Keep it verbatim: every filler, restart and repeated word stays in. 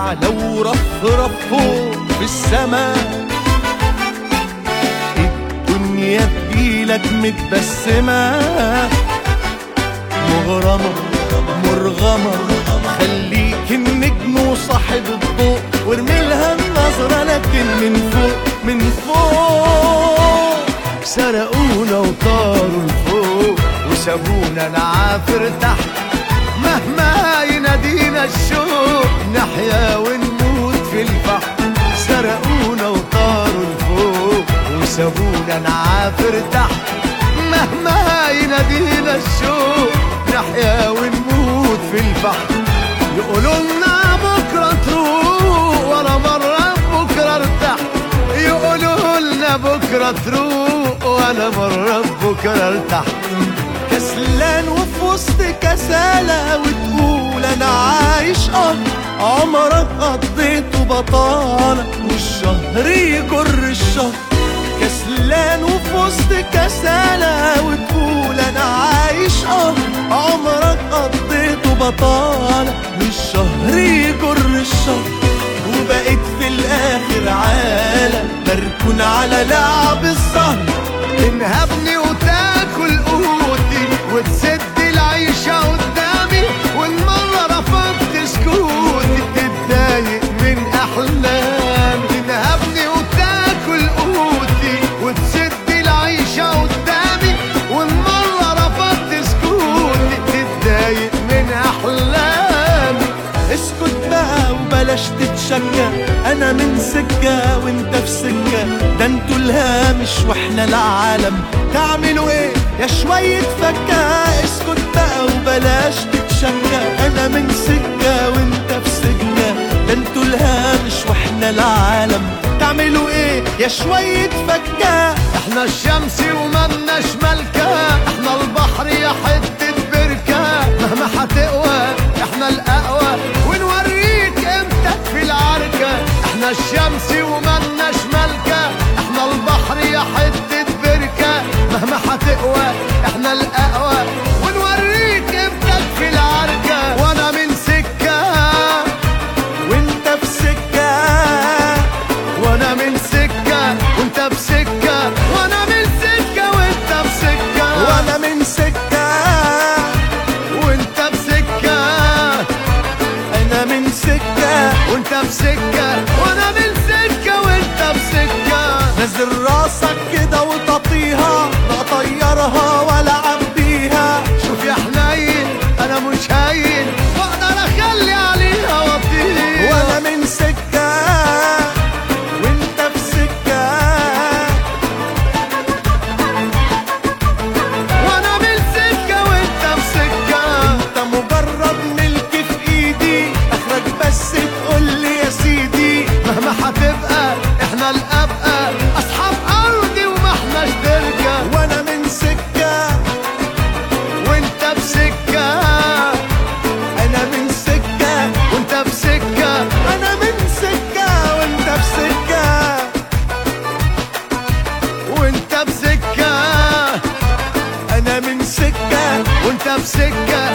أعلى ورفرف فوق في السماء. الدنيا تجيلك متبسمة مغرمة مرغمة، خليك النجم وصاحب الضوء وارميلها النظرة لكن من فوق من فوق. سرقونا وطاروا لفوق وسابونا نعافر تحت، مهما ينادينا الشوق نحيا ونموت في البحر. سرقونا وطاروا لفوق وسابونا نعافر تحت، مهما ينادينا الشوق نحيا ونموت في البحر. يقولوا لنا بكرة تروق ولا مرة بكرة ارتاح، يقولوا لنا بكرة تروق ولا مرة بكرة ارتاح. كسلان وفي وسط كسالة وتقول انا عايش اه، عمرك قضيته بطالة والشهر يجر الشهر. كسلان وفي وسط كسالة وتقول انا عايش اه، عمرك قضيته بطالة والشهر يجر الشهر. وبقيت في الاخر عالم مركون على لعب السهر، تنهبني وتاكل قوتي وتسد العيشة قدامي، والمرة رفضت سكوتي تتضايق من احلامي. تنهبني وتاكل قوتي وتسد العيشة قدامي، والمرة رفضت سكوتي تتضايق من احلامي. اسكت بقى وبلاش تتشجع، انا من سكة وانت في سكة، ده انتوا الهامش واحنا العالم. تعملوا ايه يا شوية فكة؟ اسكت بقى وبلاش تتشجع، انا من سكة وانت في سكة، ده انتوا الهامش واحنا العالم. تعملوا ايه يا شوية فكة؟ احنا الشمس وملناش ملكة، احنا البحر يا حتة بركة، مهما هتقوى احنا الاقوى ونوريك قيمتك في العركة. احنا الشمس وملناش ملكة، احنا البحر يا حتة بركة، مهما هتقوى احنا الاقوى ونوريك قيمتك في العركة. وانا من سكة وانت في سكة، وانا من سكة وانت بسكة، وانا من سكة وانت بسكة، وانا من سكة وانت بسكة، انا من سكة وانت بسكة، وانا من سكة وانت بسكة. نزل راسك كده وتطيها، لا طيرها ولا عبيها. شوف يا حنين انا مش هين واقدر اخلي عليها واطيها. وانا من سكة وانت في سكة، وانا من سكة وانت بسكة. انت مجرد ملك في ايدي، اخرك بس تقولي يا سيدي. مهما هتبقى احنا الابقى، اصحاب ارضي وما احناش تركة. وانا من سكة وانت بسكة، انا من سكة وانت بسكة، انا من سكة وانت في سكة، وانت بسكة، انا من سكة وانت بسكة.